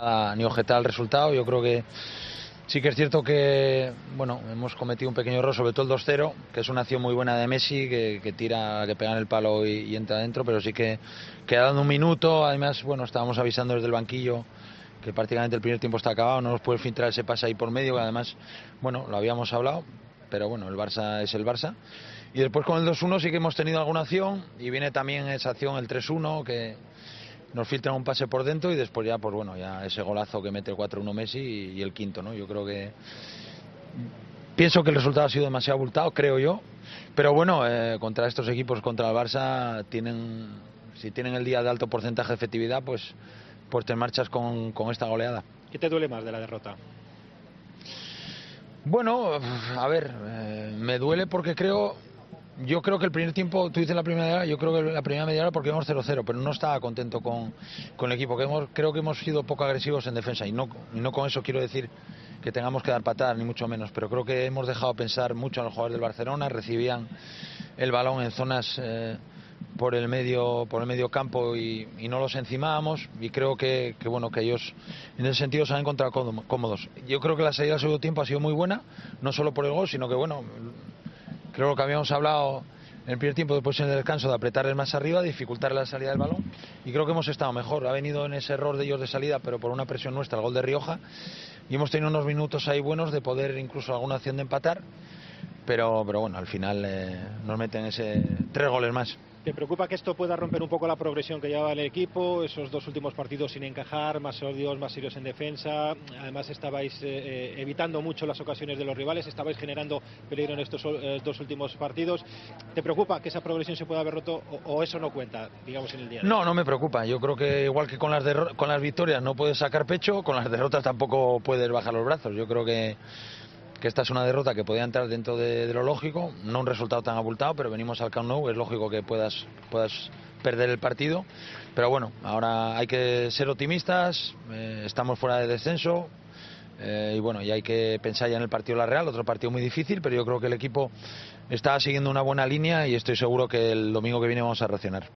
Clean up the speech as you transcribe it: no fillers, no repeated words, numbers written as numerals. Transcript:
Ni objetar al resultado. Yo creo que sí que es cierto que bueno, hemos cometido un pequeño error, sobre todo el 2-0, que es una acción muy buena de Messi, que tira, que pega en el palo y entra dentro, pero sí que quedando un minuto, además, bueno, estábamos avisando desde el banquillo que prácticamente el primer tiempo está acabado, no nos puede filtrar ese pase ahí por medio, que además, bueno, lo habíamos hablado, pero bueno, el Barça es el Barça. Y después con el 2-1 sí que hemos tenido alguna acción, y viene también esa acción, el 3-1, que nos filtran un pase por dentro y después ya, pues bueno, ya ese golazo que mete el 4-1 Messi y el quinto, ¿no? Yo creo que... Pienso que el resultado ha sido demasiado abultado, creo yo, pero bueno, contra estos equipos, contra el Barça, si tienen el día de alto porcentaje de efectividad, pues te marchas con esta goleada. ¿Qué te duele más de la derrota? Bueno, a ver, me duele porque yo creo que el primer tiempo, tú dices la primera media hora, yo creo que la primera media hora porque íbamos 0-0, pero no estaba contento con el equipo, creo que hemos sido poco agresivos en defensa y no con eso quiero decir que tengamos que dar patadas, ni mucho menos, pero creo que hemos dejado pensar mucho a los jugadores del Barcelona, recibían el balón en zonas por el medio campo y no los encimábamos, y creo que bueno, que ellos en ese sentido se han encontrado cómodos. Yo creo que la salida del segundo tiempo ha sido muy buena, no solo por el gol, sino que bueno, creo que habíamos hablado en el primer tiempo, después en el descanso, de apretarles más arriba, dificultar la salida del balón, y creo que hemos estado mejor. Ha venido en ese error de ellos de salida, pero por una presión nuestra, el gol de Rioja, y hemos tenido unos minutos ahí buenos de poder incluso alguna acción de empatar, pero bueno, al final nos meten 3 goles más. ¿Te preocupa que esto pueda romper un poco la progresión que llevaba el equipo? Esos 2 últimos partidos sin encajar, más serios en defensa. Además estabais evitando mucho las ocasiones de los rivales, estabais generando peligro en estos 2 últimos partidos. ¿Te preocupa que esa progresión se pueda haber roto o eso no cuenta, digamos, en el día de hoy? No me preocupa. Yo creo que igual que con las victorias no puedes sacar pecho, con las derrotas tampoco puedes bajar los brazos. Yo creo que esta es una derrota que podía entrar dentro de lo lógico, no un resultado tan abultado, pero venimos al Camp Nou, es lógico que puedas perder el partido, pero bueno, ahora hay que ser optimistas, estamos fuera de descenso, y bueno, y hay que pensar ya en el partido La Real, otro partido muy difícil, pero yo creo que el equipo está siguiendo una buena línea y estoy seguro que el domingo que viene vamos a reaccionar.